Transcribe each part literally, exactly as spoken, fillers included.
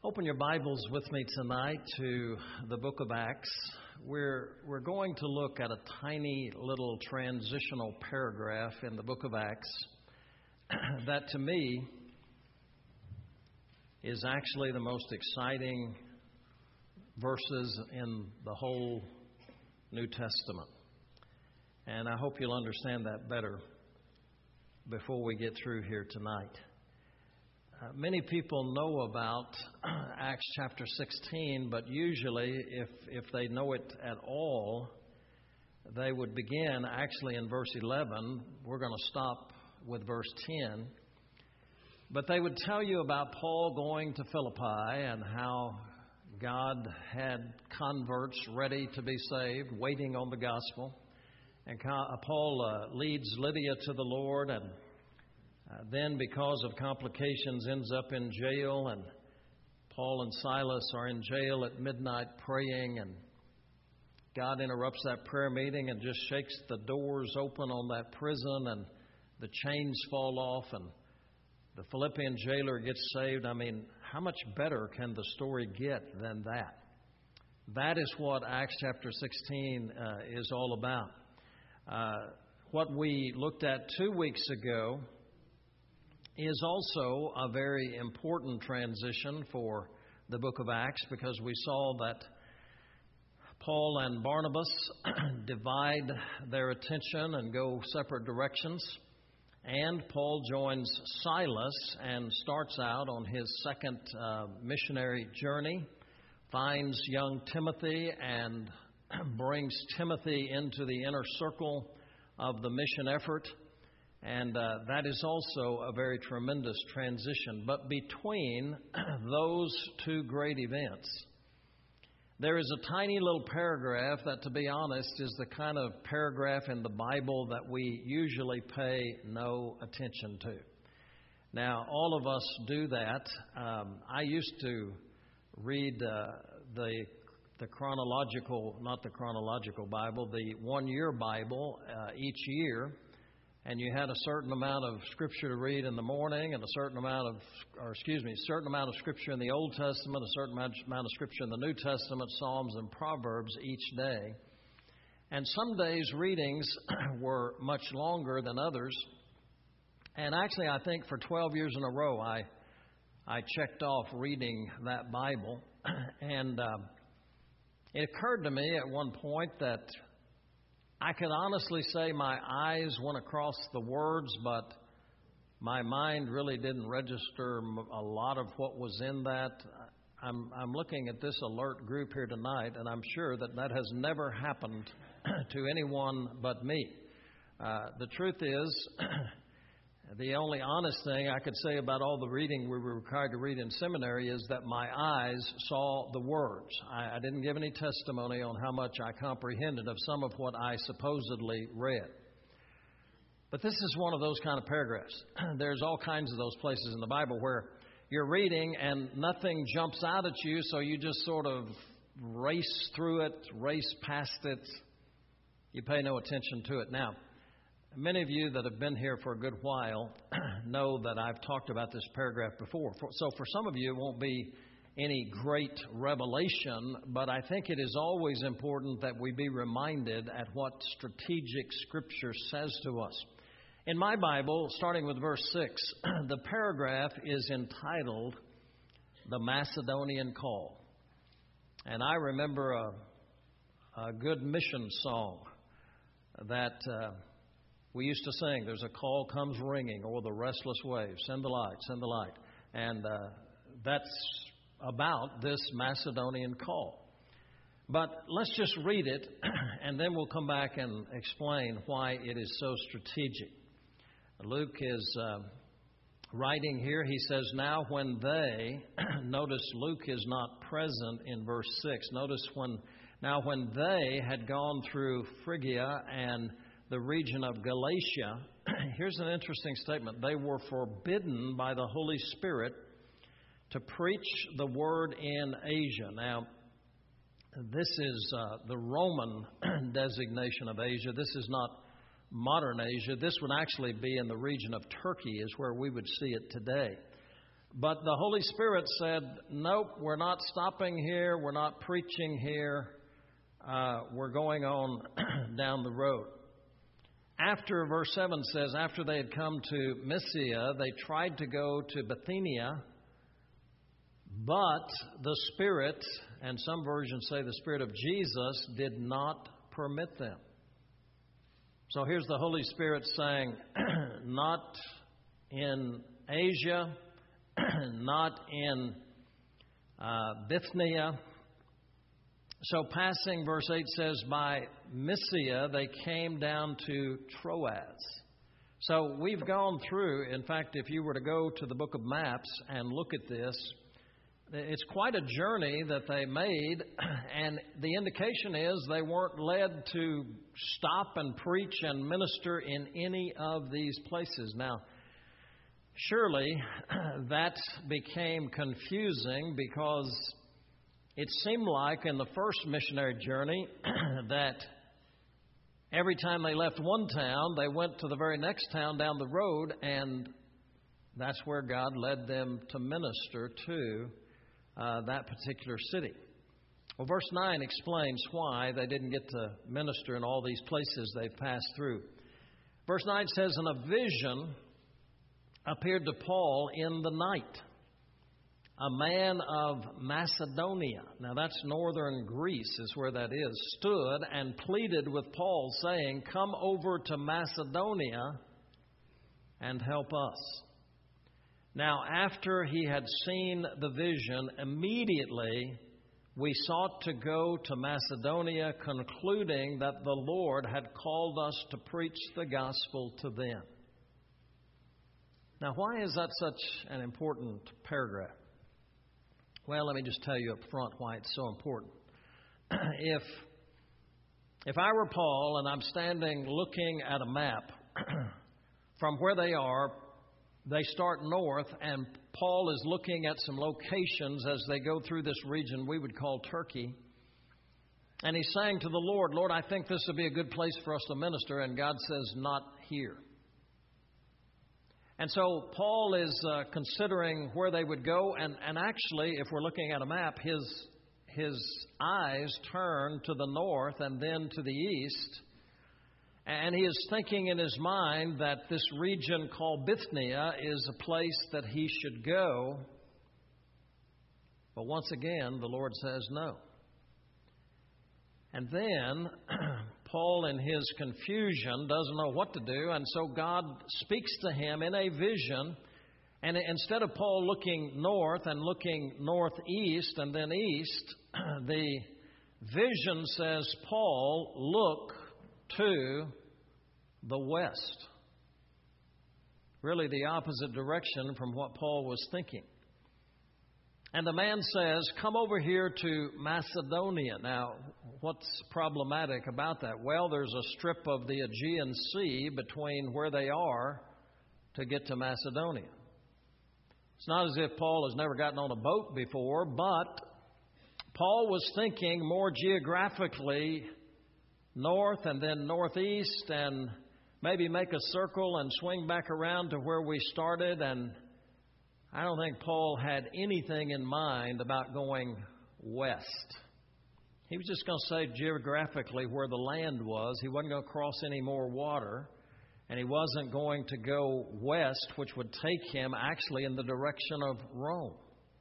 Open your Bibles with me tonight to the book of Acts. We're, we're going to look at a tiny little transitional paragraph in the book of Acts that to me is actually the most exciting verses in the whole New Testament. And I hope you'll understand that better before we get through here tonight. Uh, many people know about Acts chapter sixteen, but usually if, if they know it at all, they would begin actually in verse eleven. We're going to stop with verse ten. But they would tell you about Paul going to Philippi and how God had converts ready to be saved, waiting on the gospel. And Paul uh, leads Lydia to the Lord, and Uh, then, because of complications, ends up in jail, and Paul and Silas are in jail at midnight praying, and God interrupts that prayer meeting and just shakes the doors open on that prison, and the chains fall off, and the Philippian jailer gets saved. I mean, how much better can the story get than that? That is what Acts chapter sixteen uh, is all about. Uh, what we looked at two weeks ago is also a very important transition for the book of Acts, because we saw that Paul and Barnabas divide their attention and go separate directions, and Paul joins Silas and starts out on his second uh, missionary journey, finds young Timothy and brings Timothy into the inner circle of the mission effort. And uh, that is also a very tremendous transition. But between those two great events, there is a tiny little paragraph that, to be honest, is the kind of paragraph in the Bible that we usually pay no attention to. Now, all of us do that. Um, I used to read uh, the the chronological, not the chronological Bible, the one-year Bible uh, each year. And you had a certain amount of Scripture to read in the morning, and a certain amount of, or excuse me, a certain amount of Scripture in the Old Testament, a certain amount of Scripture in the New Testament, Psalms and Proverbs each day. And some days' readings were much longer than others. And actually, I think for twelve years in a row, I I checked off reading that Bible. And uh, it occurred to me at one point that I can honestly say my eyes went across the words, but my mind really didn't register a lot of what was in that. I'm, I'm looking at this alert group here tonight, and I'm sure that that has never happened to anyone but me. Uh, the truth is, the only honest thing I could say about all the reading we were required to read in seminary is that my eyes saw the words. I, I didn't give any testimony on how much I comprehended of some of what I supposedly read. But this is one of those kind of paragraphs. There's all kinds of those places in the Bible where you're reading and nothing jumps out at you, so you just sort of race through it, race past it. You pay no attention to it. Now, many of you that have been here for a good while know that I've talked about this paragraph before. So for some of you, it won't be any great revelation, but I think it is always important that we be reminded at what strategic Scripture says to us. In my Bible, starting with verse six, the paragraph is entitled, The Macedonian Call. And I remember a, a good mission song that Uh, we used to sing, there's a call comes ringing o'er the restless waves. Send the light, send the light. And uh, that's about this Macedonian call. But let's just read it, and then we'll come back and explain why it is so strategic. Luke is uh, writing here. He says, now when they, notice Luke is not present in verse six. Notice when, now when they had gone through Phrygia and the region of Galatia, here's an interesting statement. They were forbidden by the Holy Spirit to preach the word in Asia. Now, this is uh, the Roman designation of Asia. This is not modern Asia. This would actually be in the region of Turkey, is where we would see it today. But the Holy Spirit said, nope, we're not stopping here. We're not preaching here. Uh, we're going on down the road. After, verse seven says, after they had come to Mysia, they tried to go to Bithynia, but the Spirit, and some versions say the Spirit of Jesus, did not permit them. So here's the Holy Spirit saying, not in Asia, not in uh, Bithynia. So passing, verse eight says, by Mysia, they came down to Troas. So we've gone through, in fact, if you were to go to the book of maps and look at this, it's quite a journey that they made, and the indication is they weren't led to stop and preach and minister in any of these places. Now, surely that became confusing because it seemed like in the first missionary journey that every time they left one town, they went to the very next town down the road, and that's where God led them to minister to uh, that particular city. Well, verse nine explains why they didn't get to minister in all these places they passed through. Verse nine says, and a vision appeared to Paul in the night. A man of Macedonia, now that's northern Greece is where that is, stood and pleaded with Paul, saying, come over to Macedonia and help us. Now, after he had seen the vision, immediately we sought to go to Macedonia, concluding that the Lord had called us to preach the gospel to them. Now, why is that such an important paragraph? Well, let me just tell you up front why it's so important. if if I were Paul and I'm standing looking at a map from where they are, they start north, and Paul is looking at some locations as they go through this region we would call Turkey. And he's saying to the Lord, Lord, I think this would be a good place for us to minister. And God says, not here. And so Paul is uh, considering where they would go. And, and actually, if we're looking at a map, his, his eyes turn to the north and then to the east. And he is thinking in his mind that this region called Bithynia is a place that he should go. But once again, the Lord says no. And then Paul, in his confusion, doesn't know what to do. And so God speaks to him in a vision. And instead of Paul looking north and looking northeast and then east, the vision says, Paul, look to the west. Really the opposite direction from what Paul was thinking. And the man says, come over here to Macedonia. Now, what's problematic about that? Well, there's a strip of the Aegean Sea between where they are to get to Macedonia. It's not as if Paul has never gotten on a boat before, but Paul was thinking more geographically north and then northeast, and maybe make a circle and swing back around to where we started. And I don't think Paul had anything in mind about going west. He was just going to say geographically where the land was. He wasn't going to cross any more water. And he wasn't going to go west, which would take him actually in the direction of Rome.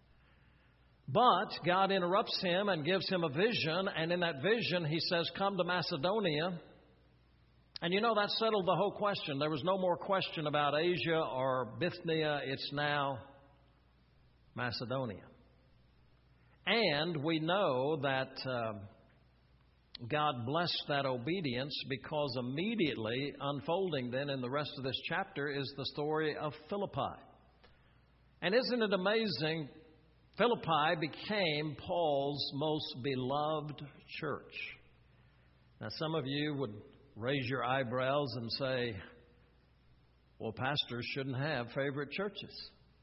But God interrupts him and gives him a vision. And in that vision, he says, come to Macedonia. And you know, that settled the whole question. There was no more question about Asia or Bithynia. It's now Macedonia. And we know that uh, God blessed that obedience, because immediately unfolding then in the rest of this chapter is the story of Philippi. And isn't it amazing? Philippi became Paul's most beloved church. Now, some of you would raise your eyebrows and say, well, pastors shouldn't have favorite churches.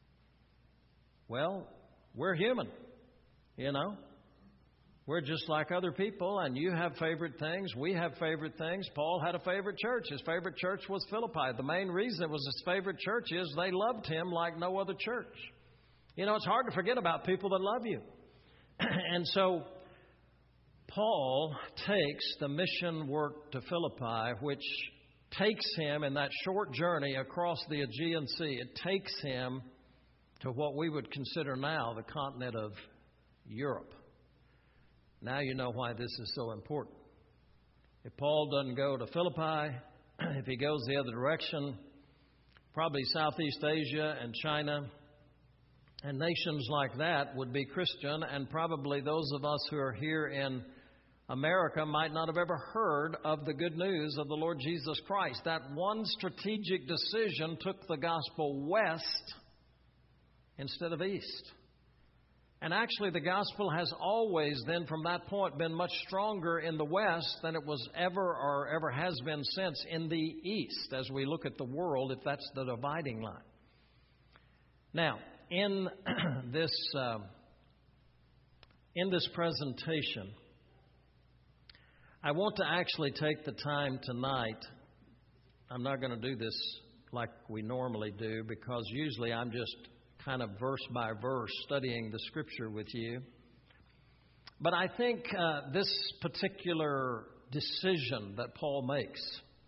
Well, we're human, you know. We're just like other people, and you have favorite things. We have favorite things. Paul had a favorite church. His favorite church was Philippi. The main reason it was his favorite church is they loved him like no other church. You know, it's hard to forget about people that love you. And so Paul takes the mission work to Philippi, which takes him in that short journey across the Aegean Sea. It takes him to what we would consider now the continent of Europe. Now you know why this is so important. If Paul doesn't go to Philippi, if he goes the other direction, probably Southeast Asia and China and nations like that would be Christian, and probably those of us who are here in America might not have ever heard of the good news of the Lord Jesus Christ. That one strategic decision took the gospel west instead of east. And actually, the gospel has always then, from that point, been much stronger in the west than it was ever or ever has been since in the east, as we look at the world, if that's the dividing line. Now, in this uh, in this presentation, I want to actually take the time tonight. I'm not going to do this like we normally do, because usually I'm just kind of verse by verse studying the Scripture with you. But I think uh, this particular decision that Paul makes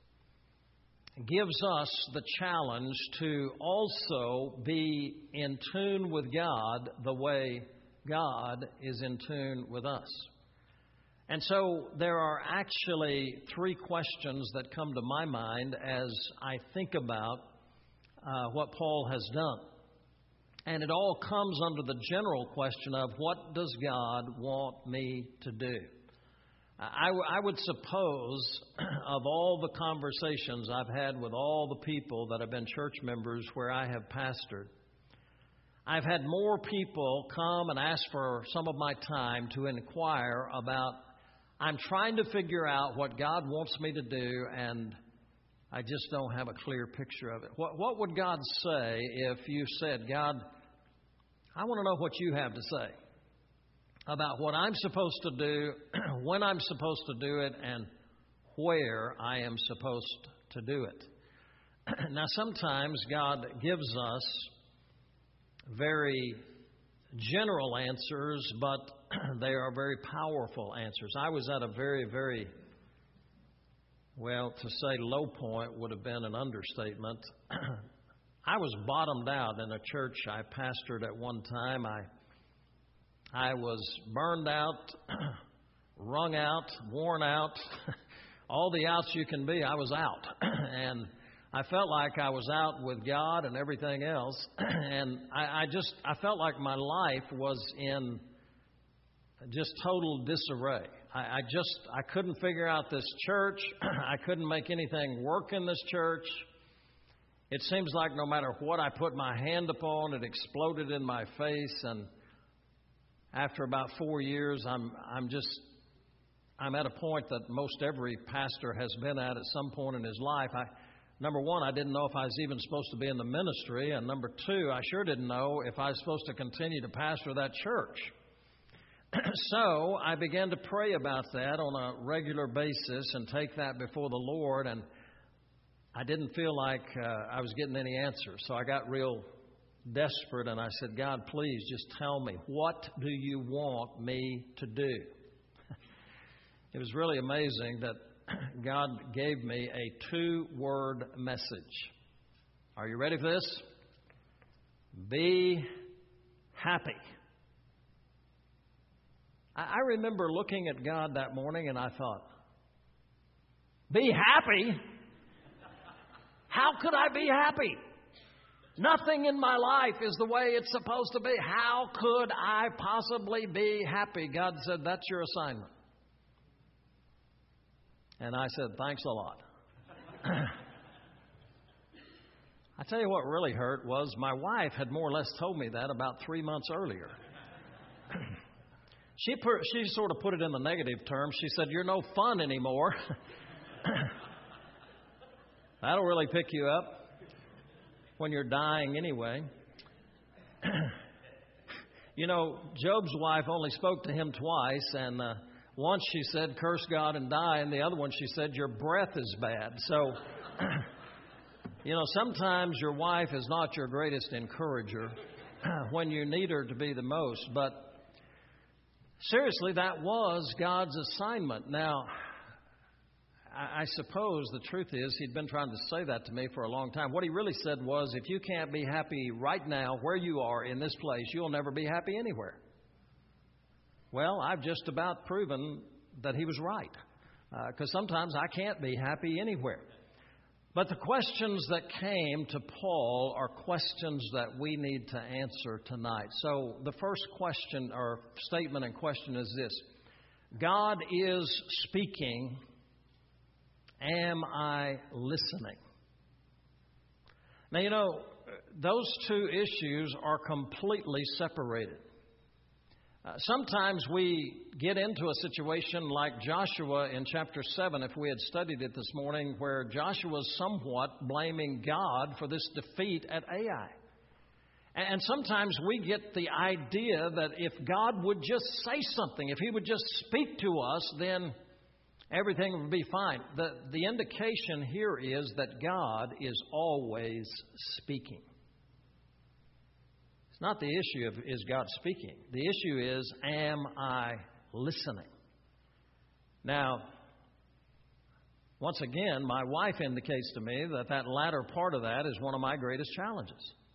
gives us the challenge to also be in tune with God the way God is in tune with us. And so there are actually three questions that come to my mind as I think about uh, what Paul has done. And it all comes under the general question of, what does God want me to do? I, w- I would suppose of all the conversations I've had with all the people that have been church members where I have pastored, I've had more people come and ask for some of my time to inquire about, I'm trying to figure out what God wants me to do, and I just don't have a clear picture of it. What, what would God say if you said, God, I want to know what you have to say about what I'm supposed to do, when I'm supposed to do it, and where I am supposed to do it? Now, sometimes God gives us very general answers, but they are very powerful answers. I was at a very, very, well, to say low point would have been an understatement. I was bottomed out in a church I pastored at one time. I I was burned out, wrung out, worn out, all the outs you can be. I was out. And I felt like I was out with God and everything else. And I, I just, I felt like my life was in just total disarray. I, I just, I couldn't figure out this church. I couldn't make anything work in this church. It seems like no matter what I put my hand upon, it exploded in my face. And after about four years, I'm I'm just I'm at a point that most every pastor has been at at some point in his life. I, number one, I didn't know if I was even supposed to be in the ministry, and number two, I sure didn't know if I was supposed to continue to pastor that church. So I began to pray about that on a regular basis and take that before the Lord, and I didn't feel like uh, I was getting any answers. So I got real desperate, and I said, God, please just tell me, what do you want me to do? It was really amazing that God gave me a two-word message. Are you ready for this? Be happy. I remember looking at God that morning, and I thought, be happy? How could I be happy? Nothing in my life is the way it's supposed to be. How could I possibly be happy? God said, that's your assignment. And I said, thanks a lot. I tell you what really hurt was my wife had more or less told me that about three months earlier. She per, she sort of put it in the negative terms. She said, you're no fun anymore. That'll really pick you up when you're dying anyway. You know, Job's wife only spoke to him twice, and uh, once she said, curse God and die, and the other one she said, your breath is bad. So, you know, sometimes your wife is not your greatest encourager. when you need her to be the most. But seriously, that was God's assignment. Now, I suppose the truth is he'd been trying to say that to me for a long time. What he really said was, if you can't be happy right now where you are in this place, you'll never be happy anywhere. Well, I've just about proven that he was right, because uh, sometimes I can't be happy anywhere. But the questions that came to Paul are questions that we need to answer tonight. So the first question or statement in question is this: God is speaking. Am I listening? Now, you know, those two issues are completely separated. Uh, sometimes we get into a situation like Joshua in chapter seven, if we had studied it this morning, where Joshua is somewhat blaming God for this defeat at Ai. And sometimes we get the idea that if God would just say something, if He would just speak to us, then everything would be fine. The, the indication here is that God is always speaking. It's not the issue of is God speaking. The issue is, am I listening? Now, once again, my wife indicates to me that that latter part of that is one of my greatest challenges.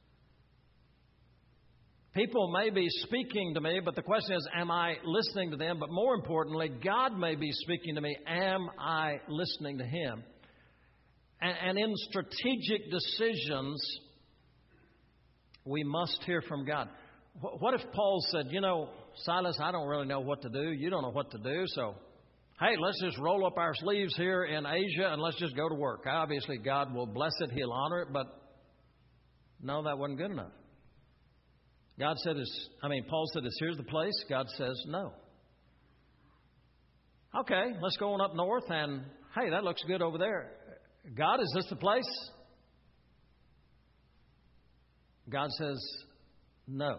People may be speaking to me, but the question is, am I listening to them? But more importantly, God may be speaking to me. Am I listening to Him? And, and in strategic decisions, we must hear from God. What if Paul said, you know, Silas, I don't really know what to do. You don't know what to do. So, hey, let's just roll up our sleeves here in Asia and let's just go to work. Obviously, God will bless it. He'll honor it. But no, that wasn't good enough. God said, is, I mean, Paul said, is here's the place. God says, no. Okay, let's go on up north and, hey, that looks good over there. God, is this the place? God says, no.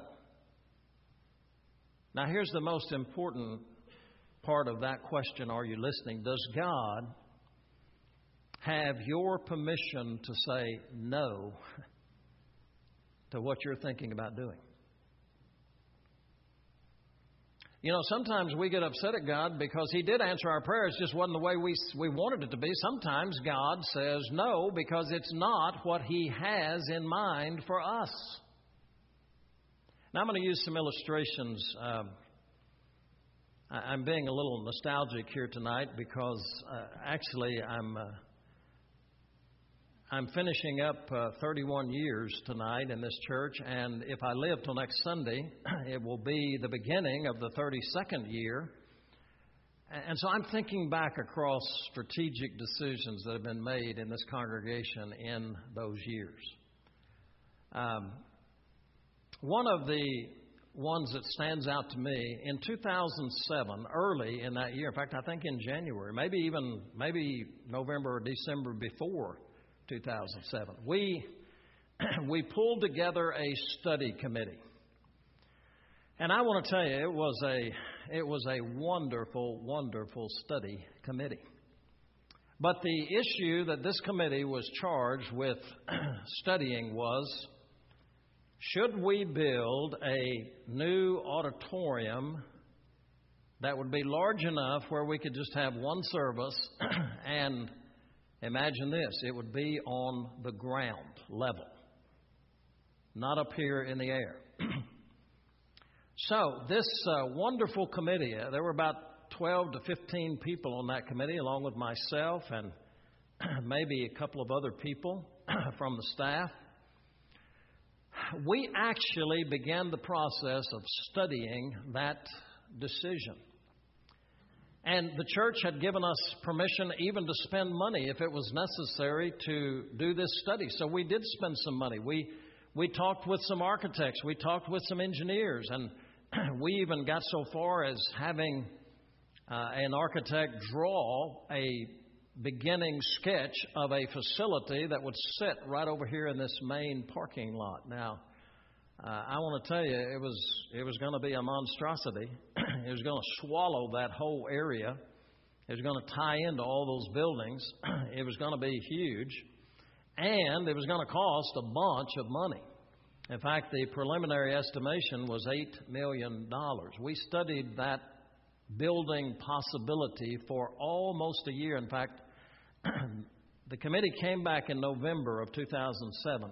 Now, here's the most important part of that question. Are you listening? Does God have your permission to say no to what you're thinking about doing? You know, sometimes we get upset at God because He did answer our prayers, just wasn't the way we we wanted it to be. Sometimes God says no because it's not what He has in mind for us. Now I'm going to use some illustrations. Um, I, I'm being a little nostalgic here tonight because uh, actually I'm uh, I'm finishing up uh, thirty-one years tonight in this church, and if I live till next Sunday, it will be the beginning of the thirty-second year. And so I'm thinking back across strategic decisions that have been made in this congregation in those years. Um, one of the ones that stands out to me, in two thousand seven, early in that year, in fact, I think in January, maybe even maybe November or December before two thousand seven, we we pulled together a study committee, and I want to tell you, it was a it was a wonderful, wonderful study committee. But the issue that this committee was charged with studying was: should we build a new auditorium that would be large enough where we could just have one service and imagine this, it would be on the ground level, not up here in the air. So this uh, wonderful committee, uh, there were about twelve to fifteen people on that committee, along with myself and maybe a couple of other people from the staff. We actually began the process of studying that decision. And the church had given us permission even to spend money if it was necessary to do this study. So we did spend some money. We we talked with some architects. We talked with some engineers. And we even got so far as having uh, an architect draw a beginning sketch of a facility that would sit right over here in this main parking lot. Now, Uh, I want to tell you, it was it was going to be a monstrosity. It was going to swallow that whole area. It was going to tie into all those buildings. It was going to be huge. And it was going to cost a bunch of money. In fact, the preliminary estimation was eight million dollars. We studied that building possibility for almost a year. In fact, the committee came back in November of two thousand seven.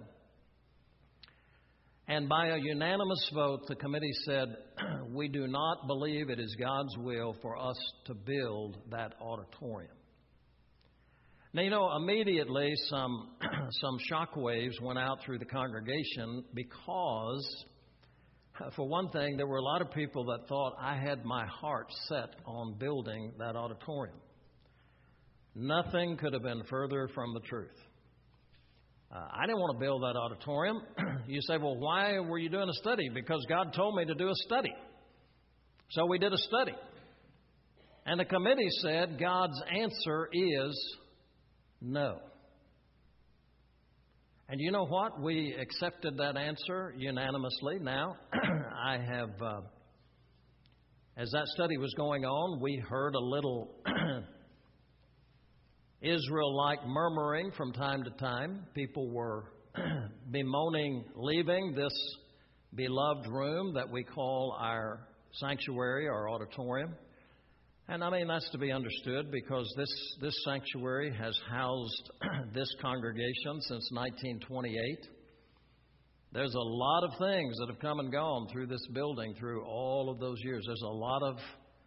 And by a unanimous vote, the committee said, we do not believe it is God's will for us to build that auditorium. Now, you know, immediately some, some shock waves went out through the congregation because, for one thing, there were a lot of people that thought I had my heart set on building that auditorium. Nothing could have been further from the truth. Uh, I didn't want to build that auditorium. You say, well, why were you doing a study? Because God told me to do a study. So we did a study. And the committee said God's answer is no. And you know what? We accepted that answer unanimously. Now, I have, uh, as that study was going on, we heard a little Israel-like murmuring from time to time. People were bemoaning leaving this beloved room that we call our sanctuary, our auditorium. And I mean, that's to be understood because this, this sanctuary has housed this congregation since nineteen twenty-eight. There's a lot of things that have come and gone through this building through all of those years. There's a lot of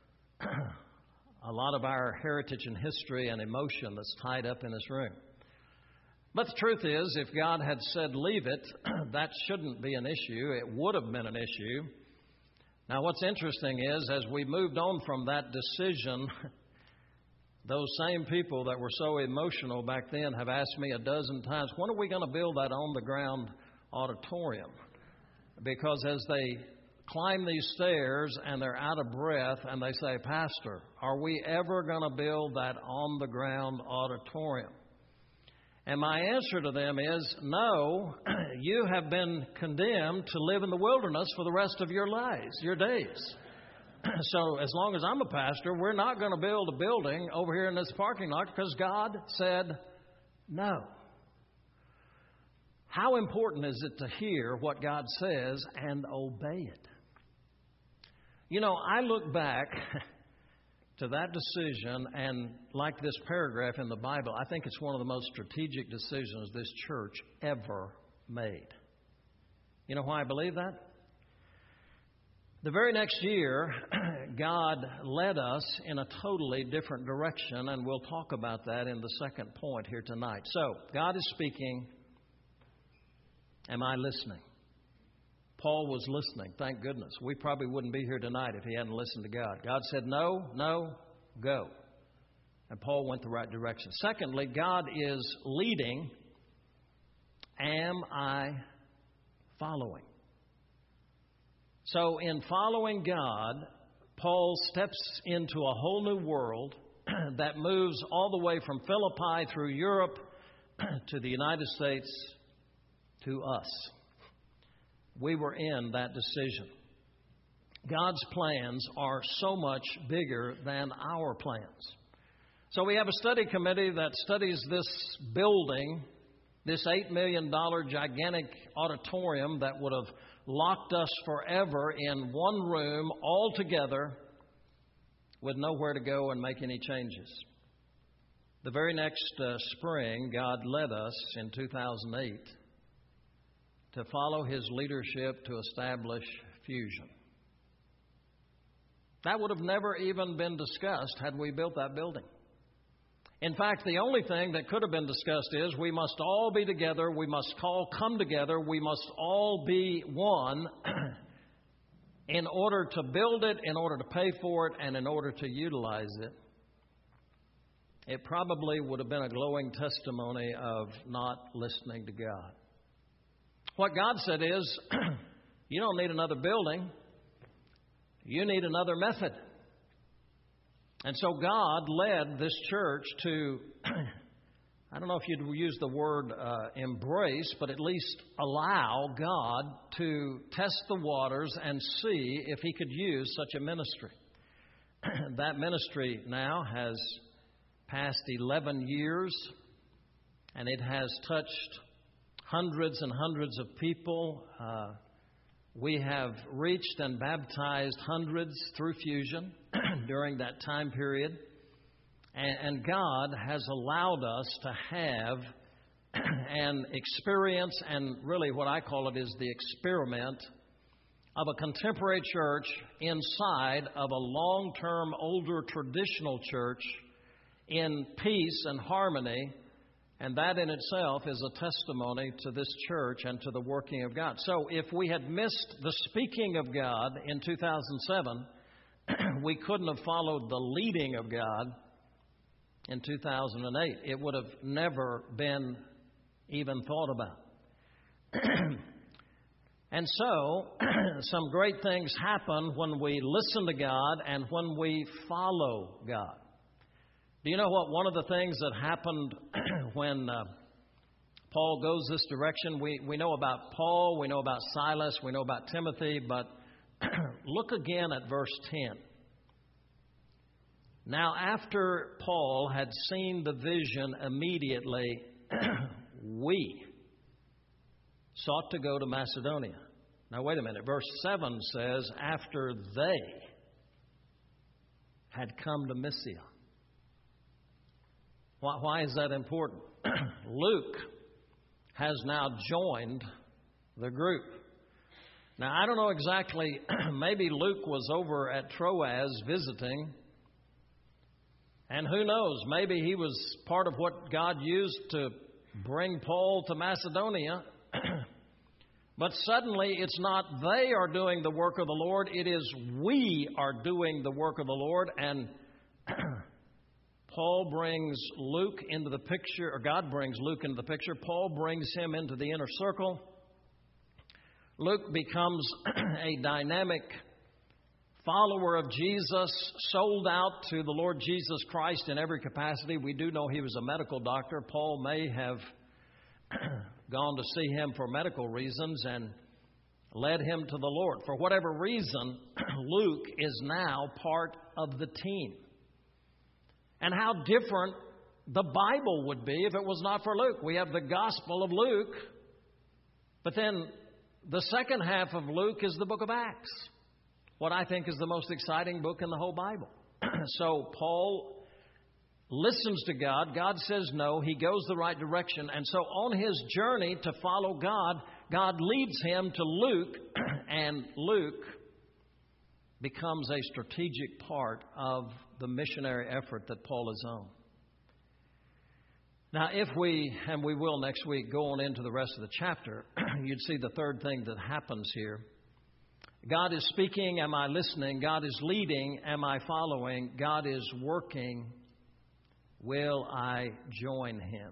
a lot of our heritage and history and emotion that's tied up in this room. But the truth is, if God had said leave it, that shouldn't be an issue. It would have been an issue. Now, what's interesting is, as we moved on from that decision, those same people that were so emotional back then have asked me a dozen times, when are we going to build that on-the-ground auditorium? Because as they climb these stairs and they're out of breath and they say, Pastor, are we ever going to build that on-the-ground auditorium? And my answer to them is, no, you have been condemned to live in the wilderness for the rest of your lives, your days. So as long as I'm a pastor, we're not going to build a building over here in this parking lot because God said no. How important is it to hear what God says and obey it? You know, I look back to that decision, and like this paragraph in the Bible, I think it's one of the most strategic decisions this church ever made. You know why I believe that? The very next year, God led us in a totally different direction, and we'll talk about that in the second point here tonight. So, God is speaking. Am I listening? Paul was listening, thank goodness. We probably wouldn't be here tonight if he hadn't listened to God. God said, no, no, go. And Paul went the right direction. Secondly, God is leading. Am I following? So in following God, Paul steps into a whole new world that moves all the way from Philippi through Europe to the United States to us. We were in that decision. God's plans are so much bigger than our plans. So we have a study committee that studies this building, this eight million dollars gigantic auditorium that would have locked us forever in one room all together with nowhere to go and make any changes. The very next uh, spring, God led us in two thousand eight to follow His leadership to establish Fusion. That would have never even been discussed had we built that building. In fact, the only thing that could have been discussed is we must all be together, we must all come together, we must all be one in order to build it, in order to pay for it, and in order to utilize it. It probably would have been a glowing testimony of not listening to God. What God said is, you don't need another building. You need another method. And so God led this church to, I don't know if you'd use the word uh, embrace, but at least allow God to test the waters and see if He could use such a ministry. That ministry now has passed eleven years, and it has touched hundreds and hundreds of people. Uh, we have reached and baptized hundreds through Fusion during that time period. And, and God has allowed us to have an experience, and really what I call it is the experiment of a contemporary church inside of a long-term, older, traditional church in peace and harmony. And that in itself is a testimony to this church and to the working of God. So if we had missed the speaking of God in two thousand seven, we couldn't have followed the leading of God in two thousand eight. It would have never been even thought about. And so, some great things happen when we listen to God and when we follow God. Do you know what one of the things that happened when uh, Paul goes this direction? We, we know about Paul, we know about Silas, we know about Timothy, but look again at verse ten. Now, after Paul had seen the vision immediately, we sought to go to Macedonia. Now, wait a minute. Verse seven says, after they had come to Mysia. Why, why is that important? Luke has now joined the group. Now, I don't know exactly. Maybe Luke was over at Troas visiting. And who knows? Maybe he was part of what God used to bring Paul to Macedonia. But suddenly it's not they are doing the work of the Lord, it is we are doing the work of the Lord. And Paul brings Luke into the picture, or God brings Luke into the picture. Paul brings him into the inner circle. Luke becomes a dynamic follower of Jesus, sold out to the Lord Jesus Christ in every capacity. We do know he was a medical doctor. Paul may have gone to see him for medical reasons and led him to the Lord. For whatever reason, Luke is now part of the team. And how different the Bible would be if it was not for Luke. We have the Gospel of Luke, but then the second half of Luke is the book of Acts, what I think is the most exciting book in the whole Bible. So Paul listens to God. God says no. He goes the right direction. And so on his journey to follow God, God leads him to Luke, and Luke becomes a strategic part of the missionary effort that Paul is on. Now, if we, and we will next week, go on into the rest of the chapter, you'd see the third thing that happens here. God is speaking, am I listening? God is leading, am I following? God is working, will I join him?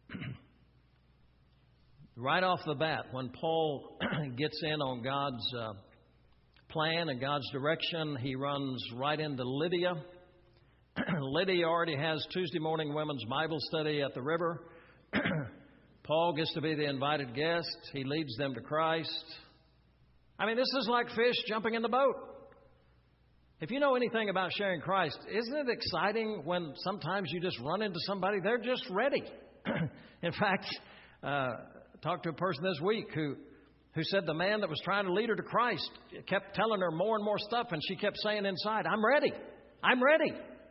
Right off the bat, when Paul gets in on God's uh, plan and God's direction, he runs right into Lydia. Lydia already has Tuesday morning women's Bible study at the river. Paul gets to be the invited guest. He leads them to Christ. I mean, this is like fish jumping in the boat. If you know anything about sharing Christ, isn't it exciting when sometimes you just run into somebody, they're just ready? In fact, uh, I talked to a person this week who, who said the man that was trying to lead her to Christ kept telling her more and more stuff, and she kept saying inside, I'm ready. I'm ready.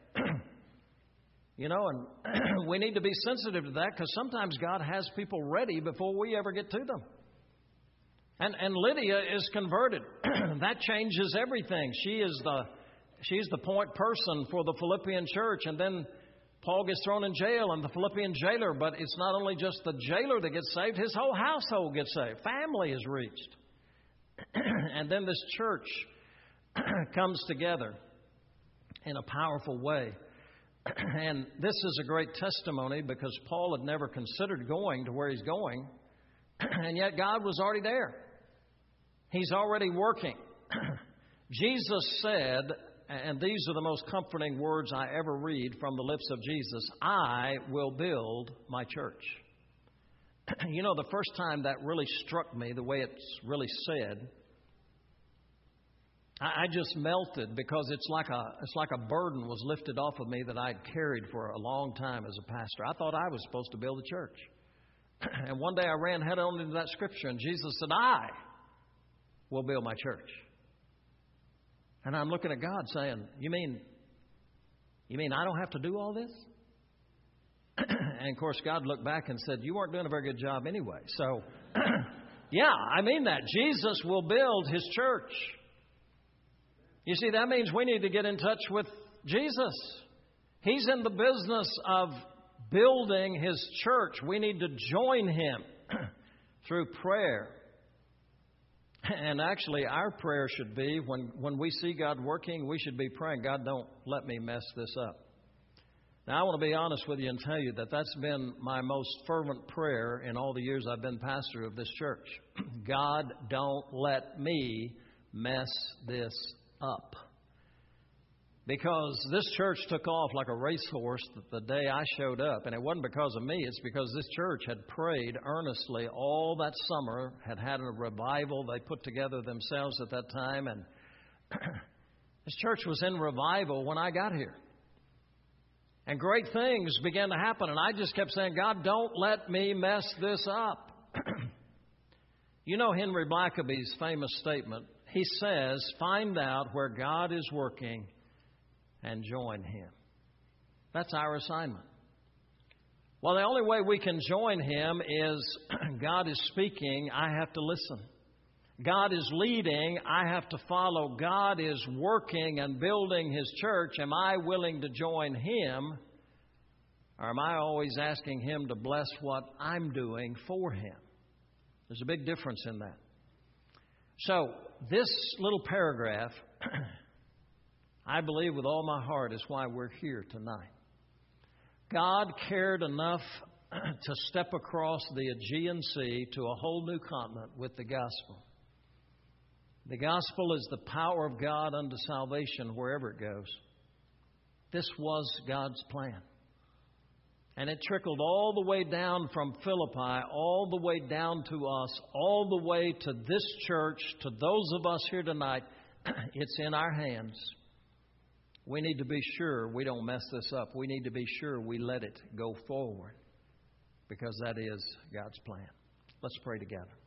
You know, and we need to be sensitive to that, because sometimes God has people ready before we ever get to them. And, and Lydia is converted. That changes everything. She is the she's the point person for the Philippian church. And then Paul gets thrown in jail, and the Philippian jailer. But it's not only just the jailer that gets saved. His whole household gets saved. Family is reached. And then this church comes together in a powerful way. And this is a great testimony, because Paul had never considered going to where he's going. And yet God was already there. He's already working. Jesus said, and these are the most comforting words I ever read from the lips of Jesus, I will build my church. You know, the first time that really struck me, the way it's really said, I just melted, because it's like a it's like a burden was lifted off of me that I'd carried for a long time as a pastor. I thought I was supposed to build a church. And one day I ran head on into that scripture, and Jesus said, I will build my church. And I'm looking at God saying, you mean, you mean I don't have to do all this? And of course, God looked back and said, you weren't doing a very good job anyway. So, yeah, I mean that. Jesus will build His church. You see, that means we need to get in touch with Jesus. He's in the business of building His church. We need to join Him through prayer. And actually, our prayer should be, when, when we see God working, we should be praying, God, don't let me mess this up. Now, I want to be honest with you and tell you that that's been my most fervent prayer in all the years I've been pastor of this church. God, don't let me mess this up. Because this church took off like a racehorse the day I showed up. And it wasn't because of me. It's because this church had prayed earnestly all that summer, had had a revival they put together themselves at that time. And this church was in revival when I got here. And great things began to happen. And I just kept saying, God, don't let me mess this up. You know Henry Blackaby's famous statement. He says, find out where God is working and join Him. That's our assignment. Well, the only way we can join Him is God is speaking, I have to listen. God is leading, I have to follow. God is working and building His church. Am I willing to join Him? Or am I always asking Him to bless what I'm doing for Him? There's a big difference in that. So, this little paragraph, I believe with all my heart, is why we're here tonight. God cared enough to step across the Aegean Sea to a whole new continent with the gospel. The gospel is the power of God unto salvation wherever it goes. This was God's plan. And it trickled all the way down from Philippi, all the way down to us, all the way to this church, to those of us here tonight. It's in our hands. We need to be sure we don't mess this up. We need to be sure we let it go forward, because that is God's plan. Let's pray together.